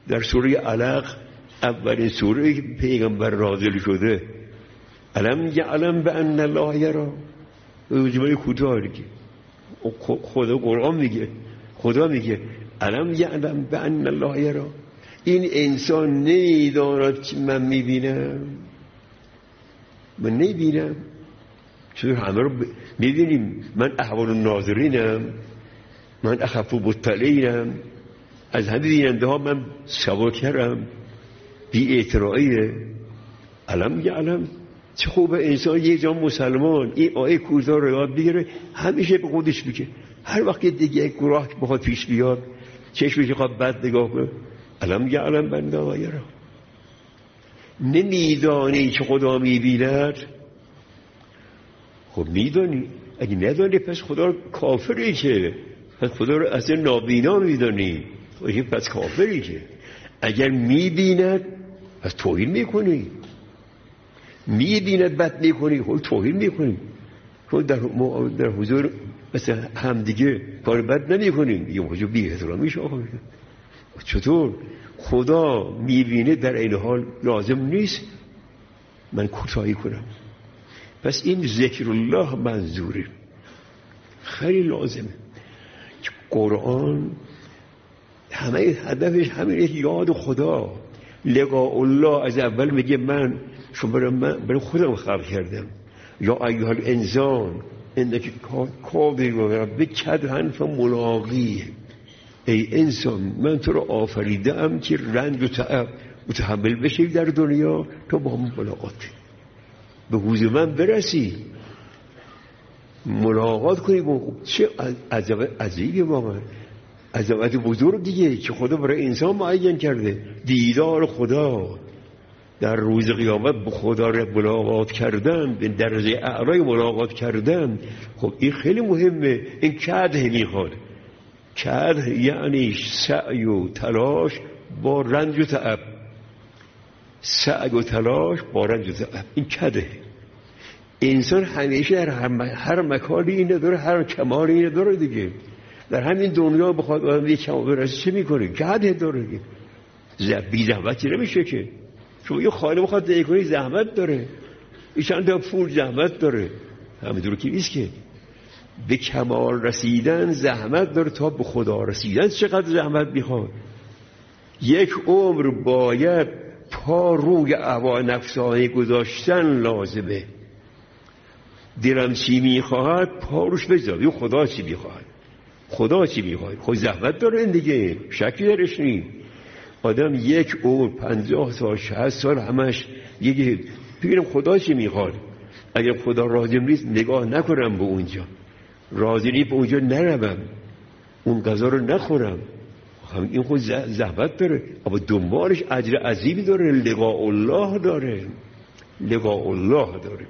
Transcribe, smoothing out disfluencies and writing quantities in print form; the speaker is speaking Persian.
در سوره علق اولین سوره که پیغمبر نازل شده، الم یعلم بان الله یری، جمله کوتاه دیگه. خدا قرآن میگه، خدا میگه الم یعلم بان الله یری، این انسان نمیداند که من میبینم؟ من نمیبینم؟ چون همه رو میبینیم. من احوال الناظرینم، من اخف مطلعینم، از همه بیننده ها من سبکترم، بی اعتراعیه. علم یعلم. چه خوبه انسان یه جا مسلمان این آیه کوتاه رو یاد بگیره، همیشه به خودش بگه هر وقت دیگه یک گناه بخواد پیش بیاد، چشمش خواد بد نگاه کنه، علم یعلم بنده آیه. نمیدانی که خدا میبیند؟ خب میدانی. اگه ندانی پس خدا کافری، که پس خدا رو اصلا نابینا میدانی، پس کافری. که اگر میبیند پس توهین میکنی، میبیند بد میکنی، خب توهین میکنی. خب در حضور مثل همدیگه کار بد نمیکنیم، یه حضور بی احترامی شاخه. چطور خدا میبینه در این حال لازم نیست من کوتاهی کنم؟ پس این ذکر الله منظوره، خیلی لازمه. که قرآن همه هدفش همینه، یاد خدا، لقاء الله. از اول میگه من شما برای خودم خلق کردم، یا ایها الانسان انک کادر ربک کدحا فملاقیه، ای انسان من تو رو آفریدم که رنج و تعب متحمل بشی در دنیا تا با هم ملاقات به حضور من برسی، ملاقات کنی. چه عجیبه واقعا، عظمت بزرگ دیگه که خدا برای انسان معین کرده، دیدار خدا در روز قیامت، به خدا را ملاقات کردن، به درجه اعلای ملاقات کردن. خب این خیلی مهمه. این کده میخواد، کده یعنی سعی و تلاش با رنج و تعب، سعی و تلاش با رنج و تعب، این کده. انسان همیشه در هر مکانی اینه داره، هر کمالی اینه داره دیگه. در همین دنیا بخواد آدم یک کمال برسه چه میکنه؟ کده داره دیگه. بی زحمتی نمیشه که. شما یه خانه بخواد دیگه کنی زحمت داره، این چند تا پول زحمت داره، همینطور که نیست که. به کمال رسیدن زحمت داره، تا به خدا رسیدن چقدر زحمت میخواد. یک عمر باید پا روی هوای نفسانی گذاشتن لازمه. دلم چی میخواهد پا روش بذار. خدا چی میخواهد، خدا چی میخواهد. خود زحمت داره این دیگه، شکی درش نیست. آدم یک عمر 50 سال 60 سال همش یکی ببینم خدا چی میخواد. اگر خدا راضی نیست نگاه نکنم به اونجا، راضی نیست به اونجا نروم، اون غذا رو نخورم. این خود زحمت داره، اما دنبالش اجر عظیمی داره، لقاء الله داره، لقاء الله داره.